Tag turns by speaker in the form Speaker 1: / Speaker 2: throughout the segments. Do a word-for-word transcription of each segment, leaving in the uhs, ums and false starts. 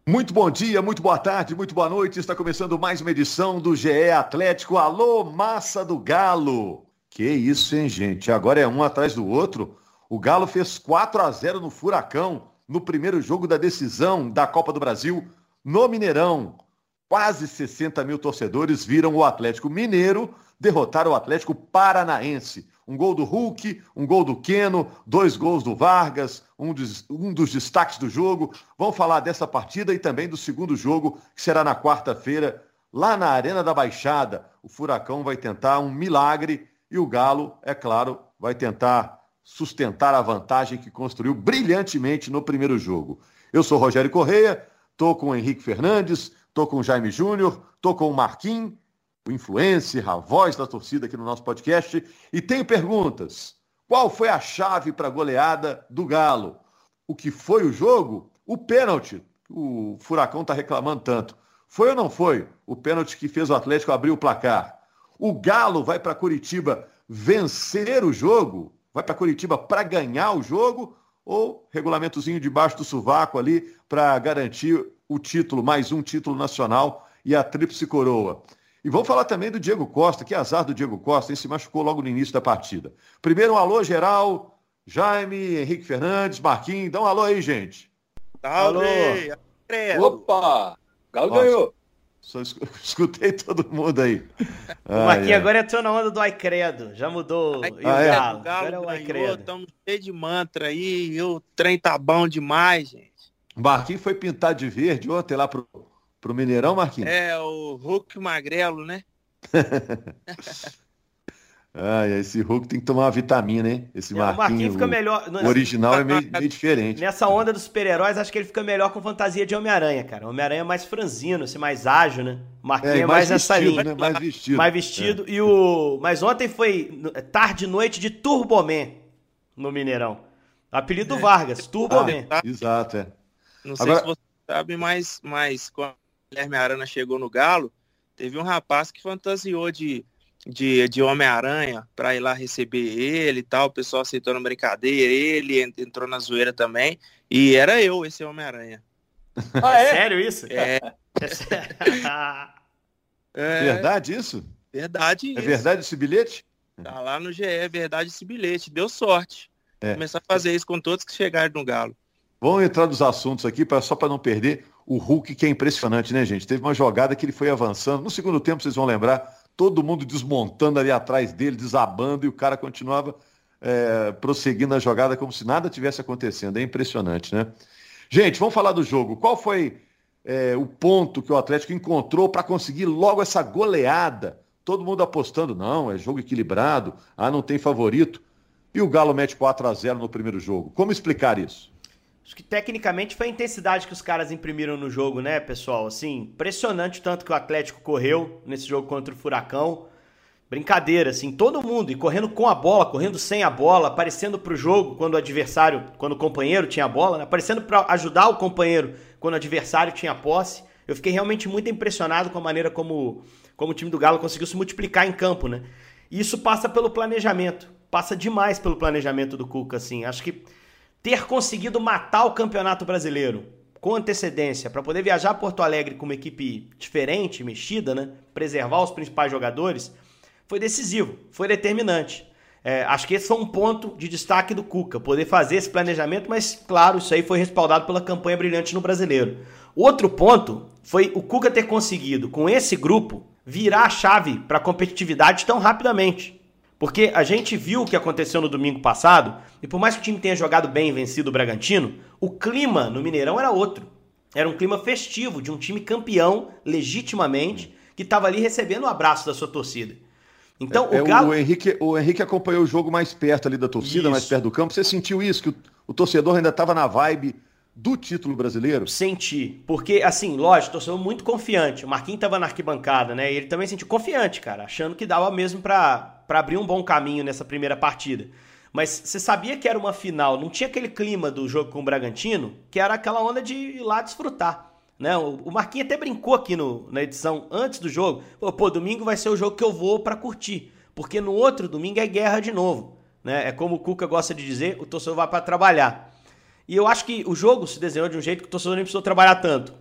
Speaker 1: Muito bom dia, muito boa tarde, muito boa noite. Está começando mais uma edição do G E Atlético. Alô, massa do Galo. Que isso, hein, gente? Agora é um atrás do outro. O Galo fez quatro a zero no Furacão, no primeiro jogo da decisão da Copa do Brasil, no Mineirão. Quase sessenta mil torcedores viram o Atlético Mineiro derrotar o Atlético Paranaense. Um gol do Hulk, um gol do Keno, dois gols do Vargas, um dos, um dos destaques do jogo. Vamos falar dessa partida e também do segundo jogo, que será na quarta-feira, lá na Arena da Baixada. O Furacão vai tentar um milagre e o Galo, é claro, vai tentar sustentar a vantagem que construiu brilhantemente no primeiro jogo. Eu sou Rogério Correia, estou com o Henrique Fernandes, estou com o Jaime Júnior, estou com o Marquinhos, o influencer, a voz da torcida aqui no nosso podcast. E tenho perguntas. Qual foi a chave para a goleada do Galo? O que foi o jogo? O pênalti. O Furacão está reclamando tanto. Foi ou não foi o pênalti que fez o Atlético abrir o placar? O Galo vai para Curitiba vencer o jogo? Vai para Curitiba para ganhar o jogo? Ou regulamentozinho debaixo do sovaco ali para garantir o título, mais um título nacional e a tríplice coroa? E vamos falar também do Diego Costa, que azar do Diego Costa, ele se machucou logo no início da partida. Primeiro um alô geral, Jaime, Henrique Fernandes, Marquinhos, dá um alô aí, gente.
Speaker 2: Alô.
Speaker 3: Opa, Galo Nossa, ganhou.
Speaker 1: Só escutei todo mundo aí.
Speaker 2: O Marquinhos ai. agora entrou na onda do Ai Credo, já mudou
Speaker 3: ai,
Speaker 2: o
Speaker 3: ah,
Speaker 2: Galo.
Speaker 3: É. O Galo
Speaker 2: agora é o Ai
Speaker 3: ganhou,
Speaker 2: Credo.
Speaker 3: Estamos cheios de mantra aí, o trem tá bom demais, gente.
Speaker 1: O Marquinhos foi pintado de verde ontem lá pro... Pro Mineirão, Marquinhos?
Speaker 3: É, o Hulk magrelo, né?
Speaker 1: ah, esse Hulk tem que tomar uma vitamina, hein? Esse
Speaker 2: é,
Speaker 1: Marquinhos,
Speaker 2: o Marquinhos fica melhor.
Speaker 1: O original é meio, meio diferente.
Speaker 2: Nessa onda dos super-heróis, acho que ele fica melhor com fantasia de Homem-Aranha, cara. Homem-Aranha é mais franzino, assim, mais ágil, né? O Marquinhos é, é mais, mais nessa
Speaker 1: vestido,
Speaker 2: linha.
Speaker 1: Né? Mais vestido.
Speaker 2: Mais vestido. É. E o... Mas ontem foi tarde e noite de Turboman no Mineirão. Apelido é. Vargas, Turboman.
Speaker 1: Ah, exato, é.
Speaker 3: Não sei Agora... se você sabe, mas, mas quando o Guilherme Arana chegou no Galo, teve um rapaz que fantasiou de, de, de Homem-Aranha para ir lá receber ele e tal, o pessoal aceitou na brincadeira, ele entrou na zoeira também, e era eu esse Homem-Aranha.
Speaker 2: Ah, é? Sério isso?
Speaker 3: É.
Speaker 1: é. Verdade isso?
Speaker 3: Verdade isso.
Speaker 1: É verdade esse bilhete?
Speaker 3: Tá lá no G E, é verdade esse bilhete, deu sorte. É. Começar a fazer isso com todos que chegaram no Galo.
Speaker 1: Vamos entrar nos assuntos aqui, pra, só para não perder. O Hulk, que é impressionante, né, gente? Teve uma jogada que ele foi avançando. No segundo tempo, vocês vão lembrar, todo mundo desmontando ali atrás dele, desabando, e o cara continuava é, prosseguindo a jogada como se nada tivesse acontecendo. É impressionante, né? Gente, vamos falar do jogo. Qual foi é, o ponto que o Atlético encontrou para conseguir logo essa goleada? Todo mundo apostando, não, é jogo equilibrado, ah, não tem favorito. E o Galo mete quatro a zero no primeiro jogo. Como explicar isso?
Speaker 2: Acho que tecnicamente foi a intensidade que os caras imprimiram no jogo, né, pessoal? Assim, impressionante o tanto que o Atlético correu nesse jogo contra o Furacão. Brincadeira, assim, todo mundo, e correndo com a bola, correndo sem a bola, aparecendo pro jogo quando o adversário, quando o companheiro tinha a bola, né? Aparecendo para ajudar o companheiro quando o adversário tinha posse. Eu fiquei realmente muito impressionado com a maneira como, como o time do Galo conseguiu se multiplicar em campo, né? E isso passa pelo planejamento, passa demais pelo planejamento do Cuca, assim. Acho que ter conseguido matar o Campeonato Brasileiro com antecedência para poder viajar a Porto Alegre com uma equipe diferente, mexida, né? Preservar os principais jogadores, foi decisivo, foi determinante. É, acho que esse foi um ponto de destaque do Cuca, poder fazer esse planejamento, mas, claro, isso aí foi respaldado pela campanha brilhante no Brasileiro. Outro ponto foi o Cuca ter conseguido, com esse grupo, virar a chave para a competitividade tão rapidamente. Porque a gente viu o que aconteceu no domingo passado, e por mais que o time tenha jogado bem e vencido o Bragantino, o clima no Mineirão era outro. Era um clima festivo, de um time campeão, legitimamente, que estava ali recebendo o abraço da sua torcida. Então,
Speaker 1: é,
Speaker 2: o, Galo...
Speaker 1: o, Henrique, o Henrique acompanhou o jogo mais perto ali da torcida, isso. mais perto do campo. Você sentiu isso? Que o, o torcedor ainda estava na vibe do título brasileiro?
Speaker 2: Senti, porque assim, lógico, torcedor muito confiante. O Marquinhos estava na arquibancada, né? E ele também sentiu confiante, cara, achando que dava mesmo para para abrir um bom caminho nessa primeira partida. Mas você sabia que era uma final, não tinha aquele clima do jogo com o Bragantino, que era aquela onda de ir lá desfrutar, né? O Marquinhos até brincou aqui no, na edição antes do jogo, pô, pô, domingo vai ser o jogo que eu vou para curtir, porque no outro domingo é guerra de novo, né? É como o Cuca gosta de dizer, o torcedor vai para trabalhar. E eu acho que o jogo se desenhou de um jeito que o torcedor nem precisou trabalhar tanto.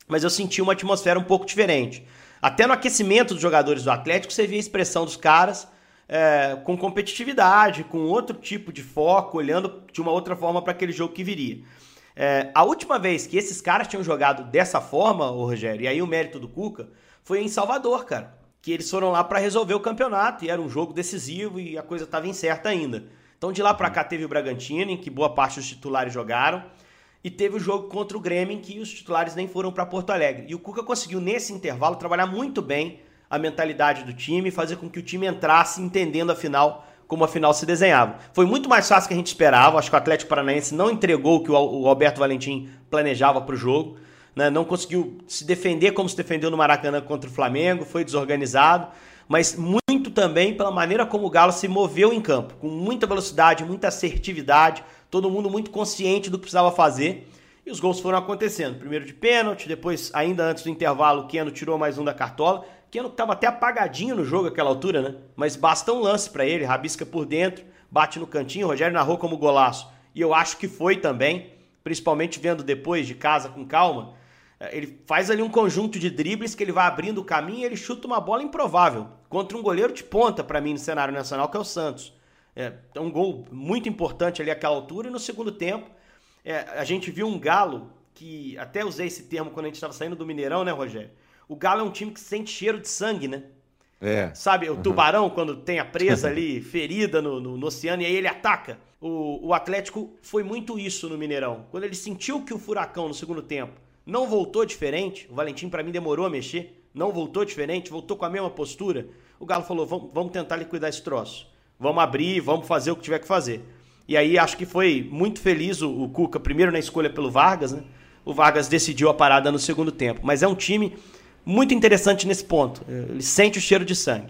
Speaker 2: mas eu senti uma atmosfera um pouco diferente. Até no aquecimento dos jogadores do Atlético, você via a expressão dos caras é, com competitividade, com outro tipo de foco, olhando de uma outra forma para aquele jogo que viria. É, a última vez que esses caras tinham jogado dessa forma, ô Rogério, e aí o mérito do Cuca, foi em Salvador, cara. Que eles foram lá para resolver o campeonato, e era um jogo decisivo e a coisa estava incerta ainda. Então de lá para cá teve o Bragantino, em que boa parte dos titulares jogaram, e teve o jogo contra o Grêmio, em que os titulares nem foram para Porto Alegre. E o Cuca conseguiu, nesse intervalo, trabalhar muito bem a mentalidade do time, fazer com que o time entrasse entendendo a final, como a final se desenhava. Foi muito mais fácil que a gente esperava. Acho que o Atlético Paranaense não entregou o que o Alberto Valentim planejava para o jogo, né? Não conseguiu se defender como se defendeu no Maracanã contra o Flamengo, foi desorganizado, mas muito também pela maneira como o Galo se moveu em campo, com muita velocidade, muita assertividade, todo mundo muito consciente do que precisava fazer, e os gols foram acontecendo. Primeiro de pênalti, depois, ainda antes do intervalo, o Keno tirou mais um da cartola. O Keno estava até apagadinho no jogo àquela altura, né? Mas basta um lance para ele, rabisca por dentro, bate no cantinho, o Rogério narrou como golaço, e eu acho que foi também, principalmente vendo depois de casa com calma. Ele faz ali um conjunto de dribles que ele vai abrindo o caminho e ele chuta uma bola improvável contra um goleiro de ponta para mim no cenário nacional, que é o Santos. É um gol muito importante ali àquela altura, e no segundo tempo é, a gente viu um Galo que, até usei esse termo quando a gente estava saindo do Mineirão, né, Rogério? O Galo é um time que sente cheiro de sangue, né?
Speaker 1: É.
Speaker 2: Sabe, o
Speaker 1: Uhum.
Speaker 2: tubarão, quando tem a presa ali, ferida no, no, no oceano, e aí ele ataca. O, o Atlético foi muito isso no Mineirão. Quando ele sentiu que o Furacão, no segundo tempo, não voltou diferente, o Valentim para mim demorou a mexer, não voltou diferente, voltou com a mesma postura, o Galo falou, vamos, vamos tentar liquidar esse troço, vamos abrir, vamos fazer o que tiver que fazer. E aí acho que foi muito feliz o, o Cuca, primeiro na escolha pelo Vargas, né? O Vargas decidiu a parada no segundo tempo, mas é um time muito interessante nesse ponto, ele sente o cheiro de sangue.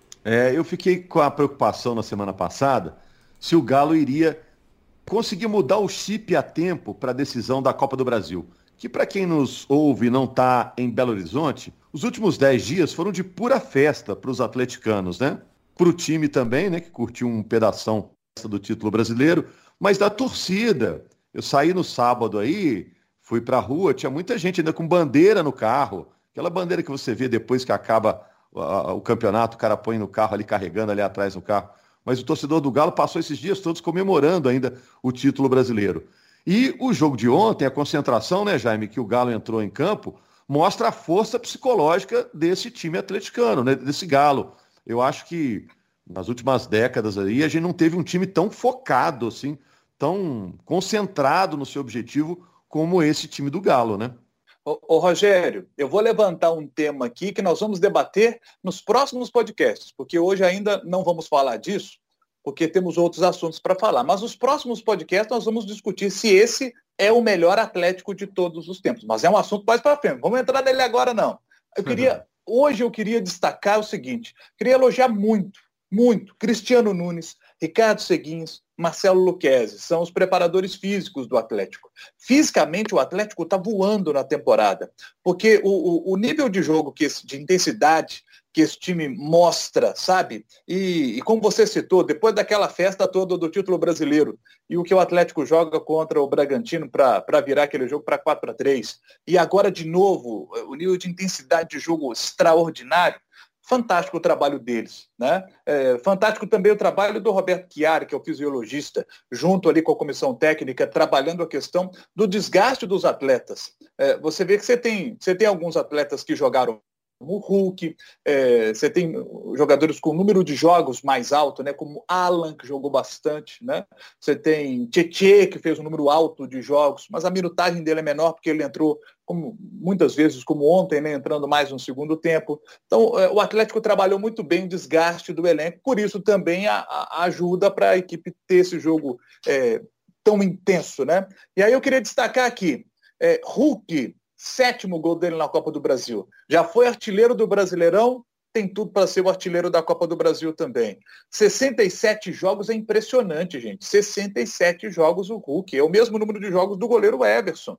Speaker 1: É, eu fiquei com a preocupação na semana passada se o Galo iria conseguir mudar o chip a tempo para a decisão da Copa do Brasil. Que para quem nos ouve e não está em Belo Horizonte, os últimos dez dias foram de pura festa para os atleticanos, né? Para o time também, né, que curtiu um pedação do título brasileiro, mas da torcida. Eu saí no sábado aí, fui para a rua, tinha muita gente ainda com bandeira no carro, aquela bandeira que você vê depois que acaba o campeonato, o cara põe no carro ali, carregando ali atrás no carro. Mas o torcedor do Galo passou esses dias todos comemorando ainda o título brasileiro. E o jogo de ontem, a concentração, né, Jaime, que o Galo entrou em campo, mostra a força psicológica desse time atleticano, né, desse Galo. Eu acho que nas últimas décadas aí a gente não teve um time tão focado, assim, tão concentrado no seu objetivo como esse time do Galo, né?
Speaker 4: Ô, ô Rogério, eu vou levantar um tema aqui que nós vamos debater nos próximos podcasts, porque hoje ainda não vamos falar disso, porque temos outros assuntos para falar. Mas nos próximos podcasts nós vamos discutir se esse é o melhor Atlético de todos os tempos. Mas é um assunto mais para frente. Vamos entrar nele agora, não. Eu queria, hoje eu queria destacar o seguinte. Queria elogiar muito, muito, Cristiano Nunes, Ricardo Seguins, Marcelo Luquezzi. São os preparadores físicos do Atlético. Fisicamente, o Atlético está voando na temporada. Porque o, o, o nível de jogo, que esse, de intensidade que esse time mostra, sabe? E, e como você citou, depois daquela festa toda do título brasileiro e o que o Atlético joga contra o Bragantino para virar aquele jogo para quatro a três, e agora de novo o nível de intensidade de jogo extraordinário, fantástico o trabalho deles, né? É, fantástico também o trabalho do Roberto Chiari, que é o fisiologista, junto ali com a comissão técnica, trabalhando a questão do desgaste dos atletas. É, você vê que você tem, você tem alguns atletas que jogaram como o Hulk, é, você tem jogadores com número de jogos mais alto, né, como Alan, que jogou bastante, né? Você tem Tietê, que fez um número alto de jogos, mas a minutagem dele é menor porque ele entrou, como, muitas vezes, como ontem, né, entrando mais no segundo tempo. Então, é, o Atlético trabalhou muito bem o desgaste do elenco, por isso também a, a ajuda para a equipe ter esse jogo é, tão intenso, né? E aí eu queria destacar aqui, é, Hulk, sétimo gol dele na Copa do Brasil. Já foi artilheiro do Brasileirão, tem tudo para ser o artilheiro da Copa do Brasil também. sessenta e sete jogos é impressionante, gente. sessenta e sete jogos o Hulk. É o mesmo número de jogos do goleiro Everson.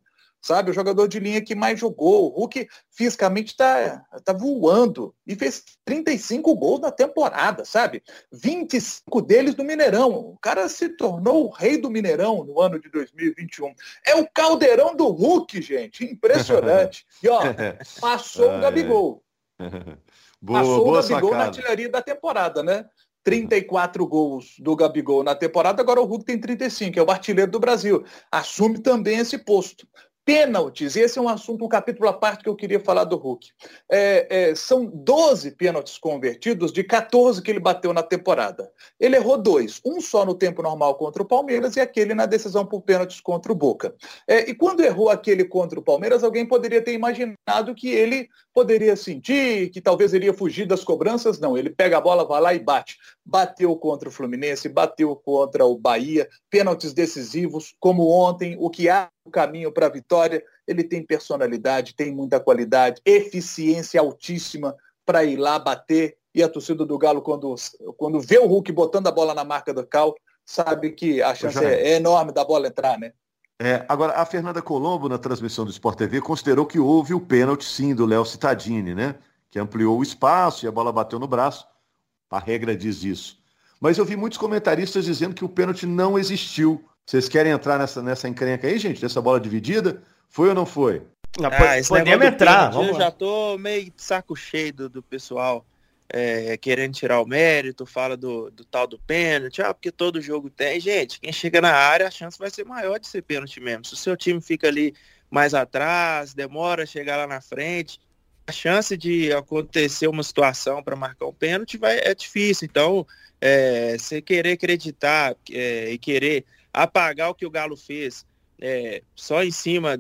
Speaker 4: sabe? O jogador de linha que mais jogou. O Hulk fisicamente está tá voando e fez trinta e cinco gols na temporada, sabe? vinte e cinco deles no Mineirão. O cara se tornou o rei do Mineirão no ano de dois mil e vinte e um. É o caldeirão do Hulk, gente. Impressionante. E ó, passou o Gabigol.
Speaker 1: Boa,
Speaker 4: passou
Speaker 1: boa
Speaker 4: o Gabigol
Speaker 1: sacada.
Speaker 4: na artilharia da temporada, né? trinta e quatro gols do Gabigol na temporada, agora o Hulk tem trinta e cinco, é o artilheiro do Brasil. Assume também esse posto. Pênaltis, esse é um assunto, um capítulo à parte que eu queria falar do Hulk. É, é, são doze pênaltis convertidos de quatorze que ele bateu na temporada. Ele errou dois, um só no tempo normal contra o Palmeiras e aquele na decisão por pênaltis contra o Boca. É, e quando errou aquele contra o Palmeiras, alguém poderia ter imaginado que ele poderia sentir, que talvez iria fugir das cobranças. Não, ele pega a bola, vai lá e bate. Bateu contra o Fluminense, bateu contra o Bahia, pênaltis decisivos, como ontem, o que há o caminho para a vitória. Ele tem personalidade, tem muita qualidade, eficiência altíssima para ir lá bater. E a torcida do Galo, quando, quando vê o Hulk botando a bola na marca do Cal, sabe que a chance é, é enorme da bola entrar, né?
Speaker 1: É, agora, a Fernanda Colombo, na transmissão do Sport T V, considerou que houve o pênalti, sim, do Léo Cittadini, né? Que ampliou o espaço e a bola bateu no braço. A regra diz isso. Mas eu vi muitos comentaristas dizendo que o pênalti não existiu. Vocês querem entrar nessa, nessa encrenca aí, gente? Nessa bola dividida? Foi ou não foi?
Speaker 3: Não, ah, podemos entrar.
Speaker 2: Vamos
Speaker 3: eu
Speaker 2: lá.
Speaker 3: já tô meio de saco cheio do, do pessoal é, querendo tirar o mérito, fala do, do tal do pênalti, ah, porque todo jogo tem. Gente, quem chega na área, a chance vai ser maior de ser pênalti mesmo. Se o seu time fica ali mais atrás, demora a chegar lá na frente, a chance de acontecer uma situação para marcar um pênalti vai, é difícil. Então, é, você querer acreditar é, e querer apagar o que o Galo fez é, só em cima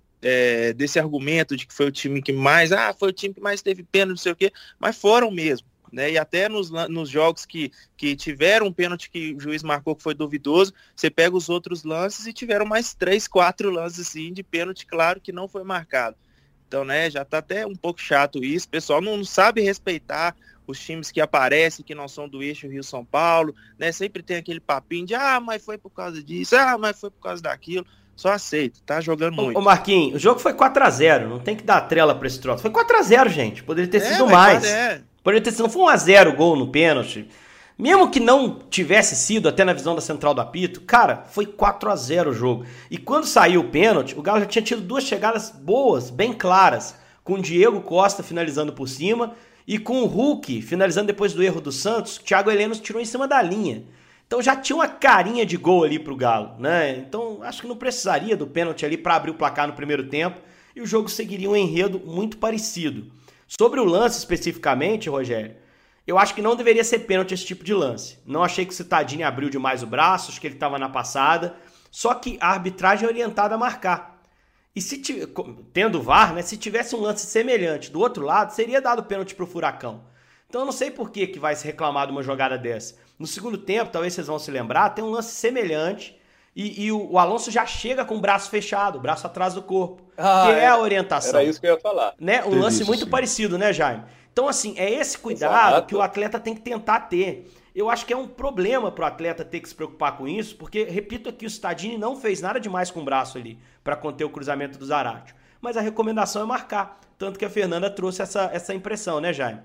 Speaker 3: é, desse argumento de que foi o time que mais, ah, foi o time que mais teve pênalti, não sei o quê, mas foram mesmo. Né? E até nos, nos jogos que, que tiveram um pênalti que o juiz marcou que foi duvidoso, você pega os outros lances e tiveram mais três, quatro lances assim, de pênalti, claro, que não foi marcado. Então, né, já tá até um pouco chato isso. O pessoal não sabe respeitar os times que aparecem, que não são do eixo Rio-São Paulo, né? Sempre tem aquele papinho de, ah, mas foi por causa disso, ah, mas foi por causa daquilo. Só aceito, tá jogando muito.
Speaker 2: Ô, Marquinhos, o jogo foi quatro a zero, não tem que dar trela pra esse troço. Foi quatro a zero, gente. Poderia ter
Speaker 3: é,
Speaker 2: sido mais.
Speaker 3: É.
Speaker 2: Poderia ter sido, não foi um a zero gol no pênalti. Mesmo que não tivesse sido, até na visão da central do apito, cara, foi quatro a zero o jogo. E quando saiu o pênalti, o Galo já tinha tido duas chegadas boas, bem claras, com o Diego Costa finalizando por cima e com o Hulk finalizando depois do erro do Santos, o Thiago Heleno tirou em cima da linha. Então já tinha uma carinha de gol ali pro Galo, né? Então acho que não precisaria do pênalti ali para abrir o placar no primeiro tempo e o jogo seguiria um enredo muito parecido. Sobre o lance especificamente, Rogério, eu acho que não deveria ser pênalti esse tipo de lance. Não achei que o Cittadini abriu demais o braço, acho que ele estava na passada. Só que a arbitragem é orientada a marcar. E se t... tendo V A R, né, se tivesse um lance semelhante do outro lado, seria dado pênalti para o Furacão. Então eu não sei por que, que vai se reclamar de uma jogada dessa. No segundo tempo, talvez vocês vão se lembrar, tem um lance semelhante e, e o, o Alonso já chega com o braço fechado, o braço atrás do corpo, ah, que é, é a orientação.
Speaker 4: Era isso que eu ia falar.
Speaker 2: Né? Um
Speaker 1: Teve
Speaker 2: lance
Speaker 1: isso,
Speaker 2: muito
Speaker 1: sim.
Speaker 2: parecido, né, Jaime? Então, assim, é esse cuidado Exato. Que o atleta tem que tentar ter. Eu acho que é um problema pro atleta ter que se preocupar com isso, porque, repito aqui, o Cittadini não fez nada demais com o braço ali para conter o cruzamento do Zarate. Mas a recomendação é marcar. Tanto que a Fernanda trouxe essa, essa impressão, né, Jaime?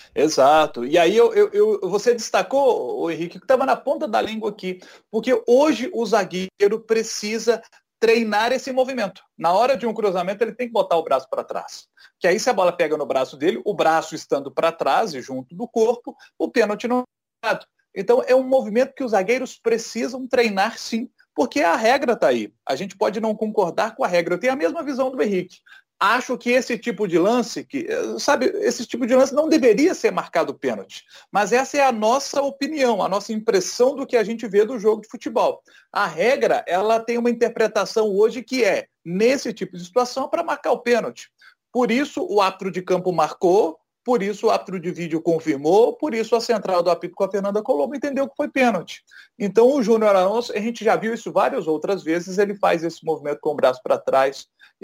Speaker 4: Exato. E aí eu, eu, eu, você destacou, o Henrique, que estava na ponta da língua aqui, porque hoje o zagueiro precisa treinar esse movimento. Na hora de um cruzamento, ele tem que botar o braço para trás. Que aí, se a bola pega no braço dele, o braço estando para trás e junto do corpo, o pênalti não é dado. Então, é um movimento que os zagueiros precisam treinar, sim, porque a regra está aí. A gente pode não concordar com a regra. Eu tenho a mesma visão do Henrique. Acho que esse tipo de lance, que, sabe, esse tipo de lance não deveria ser marcado pênalti. Mas essa é a nossa opinião, a nossa impressão do que a gente vê do jogo de futebol. A regra, ela tem uma interpretação hoje que é, nesse tipo de situação, para marcar o pênalti. Por isso, o árbitro de campo marcou, por isso o árbitro de vídeo confirmou, por isso a central do apito com a Fernanda Colombo entendeu que foi pênalti. Então, o Júnior Alonso, a gente já viu isso várias outras vezes, ele faz esse movimento com o braço para trás, E,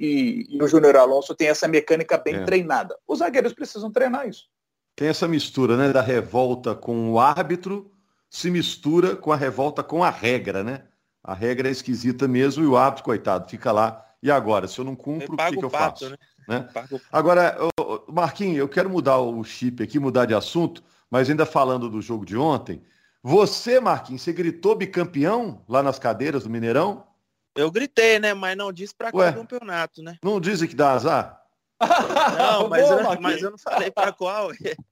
Speaker 4: e, e o Júnior Alonso tem essa mecânica bem é. treinada. Os zagueiros precisam treinar isso.
Speaker 1: Tem essa mistura, né, da revolta com o árbitro, se mistura com a revolta com a regra, né? A regra é esquisita mesmo e o árbitro, coitado, fica lá E agora, se eu não cumpro, o que, que eu
Speaker 3: pato,
Speaker 1: faço?
Speaker 3: Né?
Speaker 1: Né? Agora, Marquinhos, eu quero mudar o chip aqui, mudar de assunto, mas ainda falando do jogo de ontem, você, Marquinhos, você gritou bicampeão lá nas cadeiras do Mineirão?
Speaker 3: Eu gritei, né? Mas não disse pra qual campeonato, né?
Speaker 1: Não dizem que dá azar?
Speaker 3: Não, mas, eu, mas eu não falei pra qual.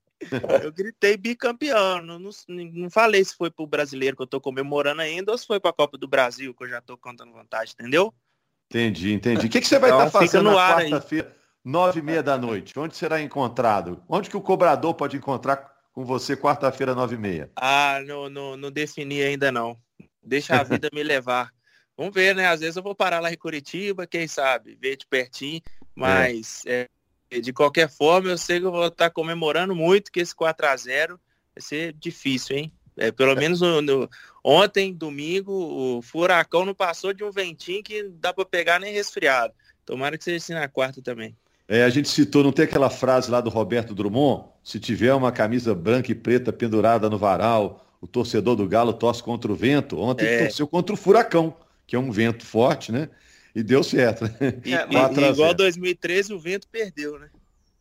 Speaker 3: Eu gritei bicampeão. Não, não, não falei se foi pro brasileiro que eu tô comemorando ainda ou se foi pra Copa do Brasil, que eu já tô contando vantagem, entendeu?
Speaker 1: Entendi, entendi. O que, que você vai
Speaker 3: então,
Speaker 1: estar fazendo
Speaker 3: no
Speaker 1: na quarta-feira, nove e meia da noite? Onde será encontrado? Onde que o cobrador pode encontrar com você quarta-feira, nove e meia?
Speaker 3: Ah, não, não, não defini ainda não. Deixa a vida me levar. Vamos ver, né? Às vezes eu vou parar lá em Curitiba, quem sabe, ver de pertinho. Mas, é. É, de qualquer forma, eu sei que eu vou estar comemorando muito que esse quatro a zero vai ser difícil, hein? É, pelo menos no, no, ontem, domingo, o Furacão não passou de um ventinho que não dá para pegar nem resfriado. Tomara que seja assim na quarta também.
Speaker 1: É, a gente citou, não tem aquela frase lá do Roberto Drummond? Se tiver uma camisa branca e preta pendurada no varal, o torcedor do Galo torce contra o vento. Ontem é. torceu contra o Furacão, que é um vento forte, né? E deu certo, né?
Speaker 3: E, e, igual dois mil e treze, o vento perdeu, né?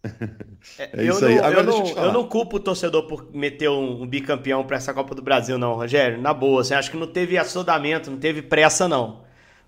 Speaker 2: É, é isso eu, aí. Não, Agora, eu, não, eu, eu não culpo o torcedor por meter um, um bicampeão para essa Copa do Brasil, não, Rogério. Na boa, assim, acho que não teve assodamento, não teve pressa, não.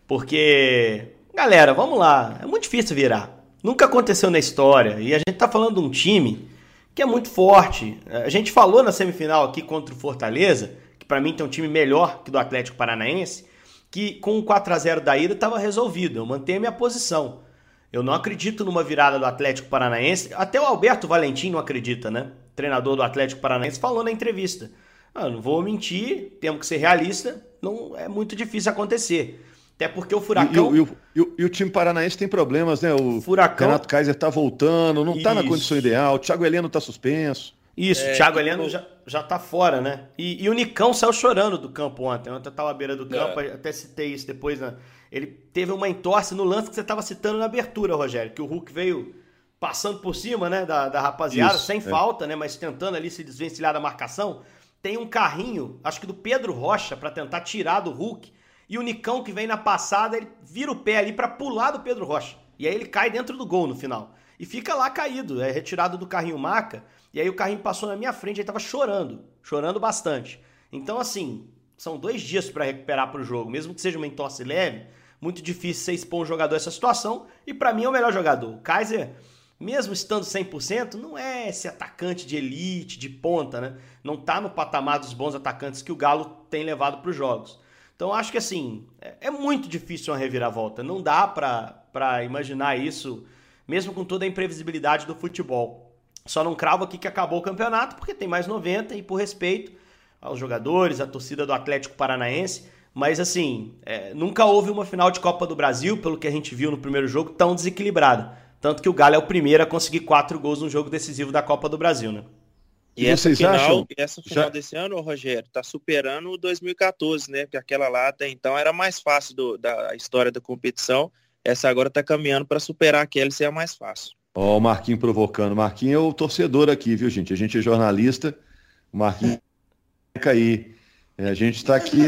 Speaker 2: Porque, galera, vamos lá, é muito difícil virar. Nunca aconteceu na história. E a gente tá falando de um time que é muito forte. A gente falou na semifinal aqui contra o Fortaleza, que para mim tem um time melhor que do Atlético Paranaense, que com o quatro a zero da ida estava resolvido. Eu mantenho a minha posição. Eu não acredito numa virada do Atlético Paranaense. Até o Alberto Valentim não acredita, né? Treinador do Atlético Paranaense falou na entrevista. Ah, não vou mentir, temos que ser realista. Não é muito difícil acontecer. Até porque o Furacão...
Speaker 1: E, e, e, e, e o time paranaense tem problemas, né? O
Speaker 2: Furacão...
Speaker 1: Renato Kaiser tá voltando, não tá na condição ideal. O Thiago Heleno tá suspenso.
Speaker 2: Isso, é, o Thiago Heleno já, já tá fora, né? E, e o Nicão saiu chorando do campo ontem. Ontem eu tava à beira do campo, é. até citei isso depois, né? Ele teve uma entorse no lance que você tava citando na abertura, Rogério, que o Hulk veio passando por cima, né, da, da rapaziada, isso, sem é. falta, né, mas tentando ali se desvencilhar da marcação. Tem um carrinho, acho que do Pedro Rocha, pra tentar tirar do Hulk, e o Nicão que vem na passada, ele vira o pé ali pra pular do Pedro Rocha. E aí ele cai dentro do gol no final. E fica lá caído, é retirado do carrinho maca. E aí o carrinho passou na minha frente, ele tava chorando, chorando bastante. Então, assim, são dois dias para recuperar pro jogo, mesmo que seja uma entorse leve, muito difícil você expor um jogador a essa situação, e para mim é o melhor jogador. O Kaiser, mesmo estando cem por cento, não é esse atacante de elite, de ponta, né? Não tá no patamar dos bons atacantes que o Galo tem levado pros jogos. Então, acho que, assim, é, é muito difícil uma reviravolta. Não dá para imaginar isso, mesmo com toda a imprevisibilidade do futebol. Só não cravo aqui que acabou o campeonato, porque tem mais noventa e por respeito aos jogadores, à torcida do Atlético Paranaense. Mas, assim, é, nunca houve uma final de Copa do Brasil, pelo que a gente viu no primeiro jogo, tão desequilibrada. Tanto que o Galo é o primeiro a conseguir quatro gols no jogo decisivo da Copa do Brasil, né?
Speaker 3: E, e essa vocês final, acham? essa final Já... desse ano, Rogério, tá superando o dois mil e quatorze, né? Porque aquela lá até então era mais fácil do, da história da competição. Essa agora tá caminhando para superar aquela e ser a mais fácil.
Speaker 1: Ó, o Marquinhos provocando. O Marquinhos é o torcedor aqui, viu, gente? A gente é jornalista. O Marquinhos vai cair. É, a gente está aqui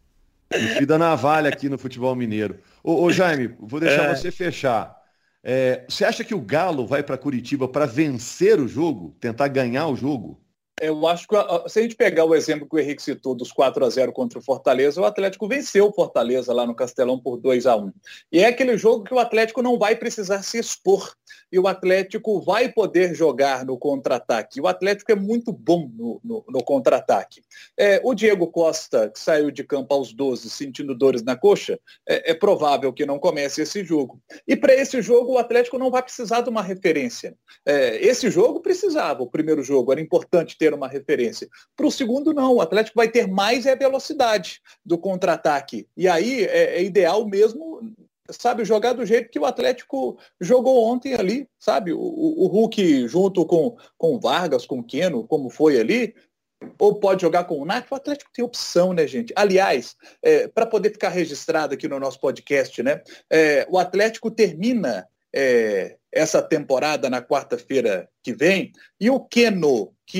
Speaker 1: no fio da navalha aqui no futebol mineiro. Ô, ô Jaime, vou deixar é. você fechar. É, você acha que o Galo vai para Curitiba para vencer o jogo? Tentar ganhar o jogo?
Speaker 4: Eu acho que, se a gente pegar o exemplo que o Henrique citou dos quatro a zero contra o Fortaleza, o Atlético venceu o Fortaleza lá no Castelão por dois a um. E é aquele jogo que o Atlético não vai precisar se expor. E o Atlético vai poder jogar no contra-ataque. O Atlético é muito bom no, no, no contra-ataque. É, o Diego Costa, que saiu de campo aos doze sentindo dores na coxa, é, é provável que não comece esse jogo. E para esse jogo o Atlético não vai precisar de uma referência. É, esse jogo precisava, o primeiro jogo, era importante ter uma referência. Para o segundo, não. O Atlético vai ter mais é a velocidade do contra-ataque. E aí é, é ideal mesmo, sabe, jogar do jeito que o Atlético jogou ontem ali, sabe? O, o, o Hulk junto com, com o Vargas, com o Keno, como foi ali, ou pode jogar com o Nath. O Atlético tem opção, né, gente? Aliás, é, para poder ficar registrado aqui no nosso podcast, né? É, o Atlético termina é, essa temporada na quarta-feira que vem, e o Keno, que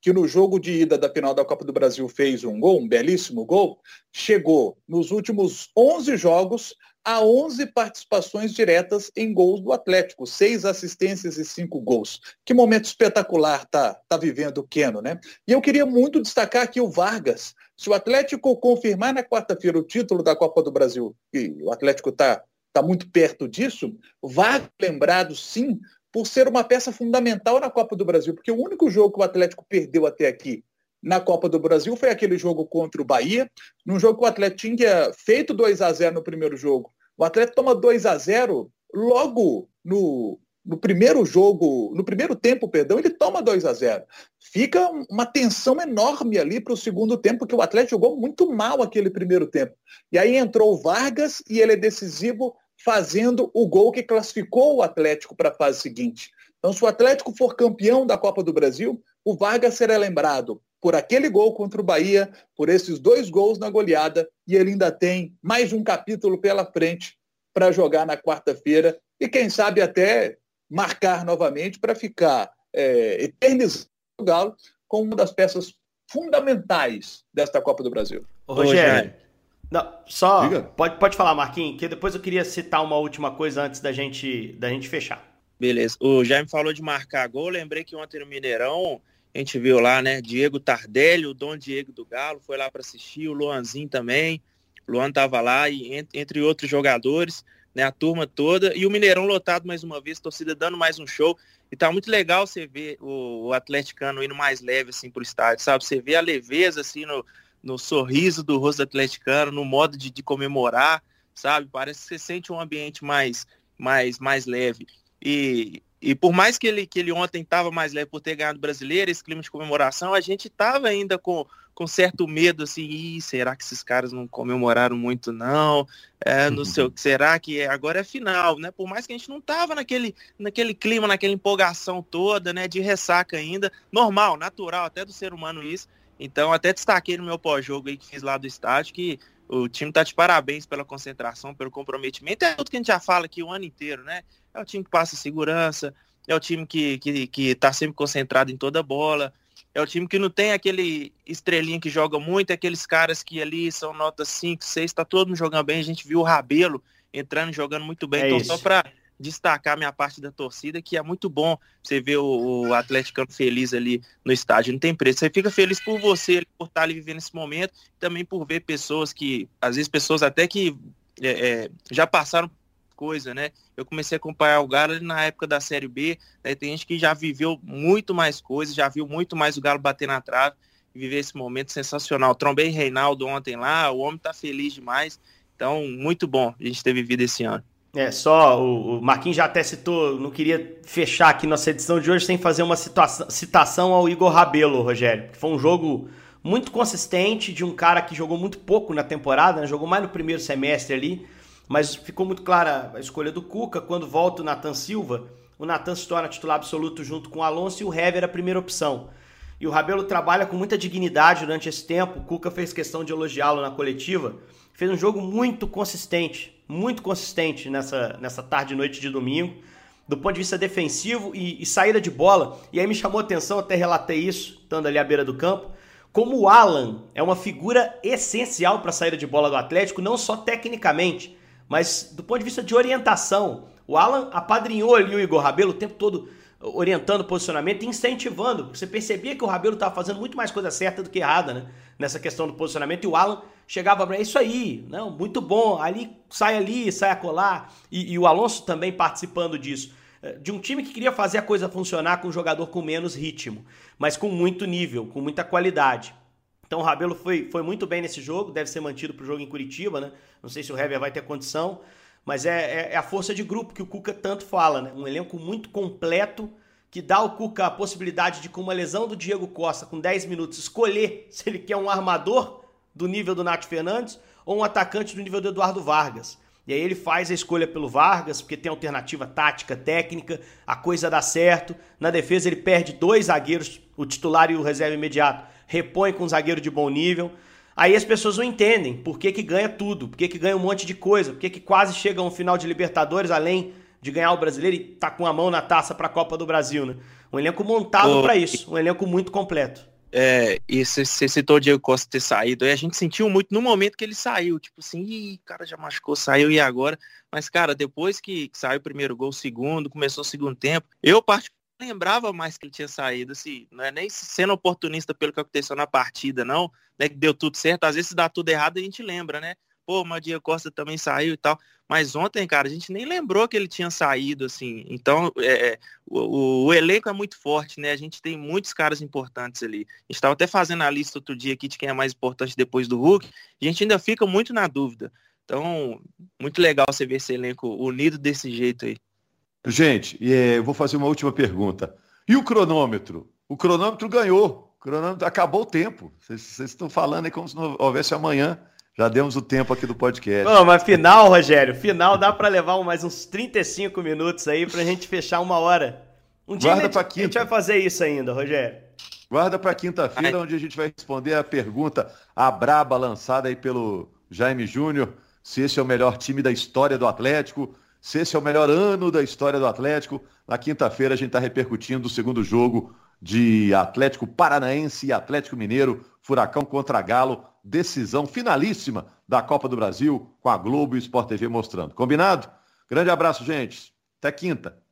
Speaker 4: que no jogo de ida da final da Copa do Brasil fez um gol, um belíssimo gol, chegou nos últimos onze jogos a onze participações diretas em gols do Atlético, seis assistências e cinco gols. Que momento espetacular tá, tá vivendo o Keno, né? E eu queria muito destacar aqui o Vargas. Se o Atlético confirmar na quarta-feira o título da Copa do Brasil, e o Atlético está tá muito perto disso, Vargas lembrado sim por ser uma peça fundamental na Copa do Brasil, porque o único jogo que o Atlético perdeu até aqui na Copa do Brasil foi aquele jogo contra o Bahia, num jogo que o Atlético tinha feito dois a zero no primeiro jogo. O Atlético toma dois a zero logo no, no primeiro jogo, no primeiro tempo, perdão, ele toma dois a zero. Fica uma tensão enorme ali para o segundo tempo, porque o Atlético jogou muito mal aquele primeiro tempo. E aí entrou o Vargas e ele é decisivo fazendo o gol que classificou o Atlético para a fase seguinte. Então, se o Atlético for campeão da Copa do Brasil, o Vargas será lembrado por aquele gol contra o Bahia, por esses dois gols na goleada, e ele ainda tem mais um capítulo pela frente para jogar na quarta-feira e, quem sabe, até marcar novamente para ficar é, eternizando o Galo como uma das peças fundamentais desta Copa do Brasil.
Speaker 2: Ô, Rogério, não, só pode, pode falar, Marquinhos, que depois eu queria citar uma última coisa antes da gente, da gente fechar.
Speaker 3: Beleza. O Jaime falou de marcar gol, lembrei que ontem no Mineirão a gente viu lá, né, Diego Tardelli, o Dom Diego do Galo, foi lá para assistir, o Luanzinho também, o Luan tava lá, e entre outros jogadores, né, a turma toda, e o Mineirão lotado mais uma vez, torcida dando mais um show, e tá muito legal você ver o, o atleticano indo mais leve, assim, pro estádio, sabe, você vê a leveza, assim, no, no sorriso do rosto do atleticano, no modo de, de comemorar, sabe, parece que você sente um ambiente mais, mais, mais leve, e... E por mais que ele, que ele ontem estava mais leve por ter ganhado o Brasileiro, esse clima de comemoração, a gente estava ainda com, com certo medo, assim, Ih, será que esses caras não comemoraram muito, não? É, não sei, será que agora é final, né? Por mais que a gente não estava naquele, naquele clima, naquela empolgação toda, né? De ressaca ainda, normal, natural, até do ser humano isso. Então, até destaquei no meu pós-jogo aí que fiz lá do estádio, que o time tá de parabéns pela concentração, pelo comprometimento. É tudo que a gente já fala aqui o ano inteiro, né? É o time que passa segurança, é o time que, que, que tá sempre concentrado em toda a bola, é o time que não tem aquele estrelinha que joga muito, é aqueles caras que ali são notas cinco, seis, tá todo mundo jogando bem. A gente viu o Rabelo entrando e jogando muito bem. É então, isso. Só para destacar minha parte da torcida, que é muito bom você ver o, o atleticano feliz ali no estádio, não tem preço. Você fica feliz por você, por estar ali vivendo esse momento, também por ver pessoas que, às vezes pessoas até que é, é, já passaram coisa, né? Eu comecei a acompanhar o Galo na época da Série B, né? Tem gente que já viveu muito mais coisas, já viu muito mais o Galo bater na trave e viver esse momento sensacional. Trombei Reinaldo ontem lá, o homem tá feliz demais, então muito bom a gente ter vivido esse ano.
Speaker 2: É, só o, o Marquinhos já até citou, não queria fechar aqui nossa edição de hoje sem fazer uma situação, citação ao Igor Rabelo, Rogério, que foi um jogo muito consistente de um cara que jogou muito pouco na temporada, né? Jogou mais no primeiro semestre ali, mas ficou muito clara a escolha do Cuca. Quando volta o Nathan Silva, o Nathan se torna titular absoluto junto com o Alonso e o Hever a primeira opção. E o Rabelo trabalha com muita dignidade durante esse tempo. O Cuca fez questão de elogiá-lo na coletiva. Fez um jogo muito consistente, muito consistente nessa, nessa tarde e noite de domingo, do ponto de vista defensivo e, e saída de bola. E aí me chamou a atenção, até relatei isso, estando ali à beira do campo, como o Alan é uma figura essencial para a saída de bola do Atlético, não só tecnicamente, mas do ponto de vista de orientação. O Alan apadrinhou ali o Igor Rabelo o tempo todo, orientando o posicionamento e incentivando. Você percebia que o Rabelo estava fazendo muito mais coisa certa do que errada, né? Nessa questão do posicionamento. E o Alan chegava para isso aí, não, muito bom, ali sai ali, sai acolá. E, e o Alonso também participando disso. De um time que queria fazer a coisa funcionar com um jogador com menos ritmo, mas com muito nível, com muita qualidade. Então o Rabelo foi, foi muito bem nesse jogo, deve ser mantido para o jogo em Curitiba, né? Não sei se o Hever vai ter condição, mas é, é, é a força de grupo que o Cuca tanto fala, né? Um elenco muito completo que dá ao Cuca a possibilidade de, com uma lesão do Diego Costa, com dez minutos, escolher se ele quer um armador do nível do Nath Fernandes ou um atacante do nível do Eduardo Vargas. E aí ele faz a escolha pelo Vargas, porque tem alternativa tática, técnica, a coisa dá certo. Na defesa ele perde dois zagueiros, o titular e o reserva imediato, repõe com um zagueiro de bom nível. Aí as pessoas não entendem por que que ganha tudo, por que que ganha um monte de coisa, por que que quase chega a um final de Libertadores, além de ganhar o Brasileiro e tá com a mão na taça para a Copa do Brasil, né? Um elenco montado para isso, um elenco muito completo.
Speaker 3: É, e você citou o Diego Costa ter saído, aí a gente sentiu muito no momento que ele saiu, tipo assim, ih, o cara já machucou, saiu, e agora? Mas, cara, depois que saiu o primeiro gol, o segundo, começou o segundo tempo, eu particularmente lembrava mais que ele tinha saído, assim, não é nem sendo oportunista pelo que aconteceu na partida, não, né, que deu tudo certo, às vezes se dá tudo errado a gente lembra, né? Pô, mas o Diego Costa também saiu e tal. Mas ontem, cara, a gente nem lembrou que ele tinha saído, assim. Então, é, o, o elenco é muito forte, né? A gente tem muitos caras importantes ali. A gente estava até fazendo a lista outro dia aqui de quem é mais importante depois do Hulk. A gente ainda fica muito na dúvida. Então, muito legal você ver esse elenco unido desse jeito aí.
Speaker 1: Gente, eu vou fazer uma última pergunta. E o cronômetro? O cronômetro ganhou. O cronômetro acabou o tempo. Vocês estão falando aí como se não houvesse amanhã. Já demos o tempo aqui do podcast.
Speaker 2: Não, mas final, Rogério, final dá para levar mais uns trinta e cinco minutos aí pra gente fechar uma hora. Um dia
Speaker 1: Guarda
Speaker 2: a, gente,
Speaker 1: pra
Speaker 2: a gente vai fazer isso ainda, Rogério.
Speaker 1: Guarda para quinta-feira, onde a gente vai responder a pergunta, a braba lançada aí pelo Jaime Júnior, se esse é o melhor time da história do Atlético, se esse é o melhor ano da história do Atlético. Na quinta-feira a gente está repercutindo o segundo jogo de Atlético Paranaense e Atlético Mineiro, Furacão contra Galo, decisão finalíssima da Copa do Brasil, com a Globo e o Sport T V mostrando. Combinado? Grande abraço, gente. Até quinta.